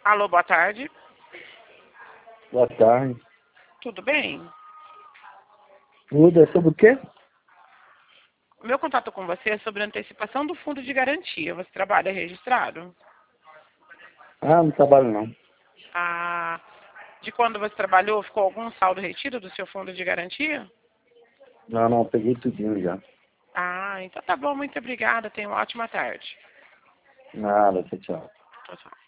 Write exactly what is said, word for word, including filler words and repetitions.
Alô, boa tarde. Boa tarde. Tudo bem? Tudo é sobre o quê? O meu contato com você é sobre a antecipação do fundo de garantia. Você trabalha registrado? Ah, não trabalho não. Ah, de quando você trabalhou, ficou algum saldo retido do seu fundo de garantia? Não, não, peguei tudinho já. Ah, então tá bom. Muito obrigada. Tenha uma ótima tarde. Nada, tchau, tchau. Tchau, tchau.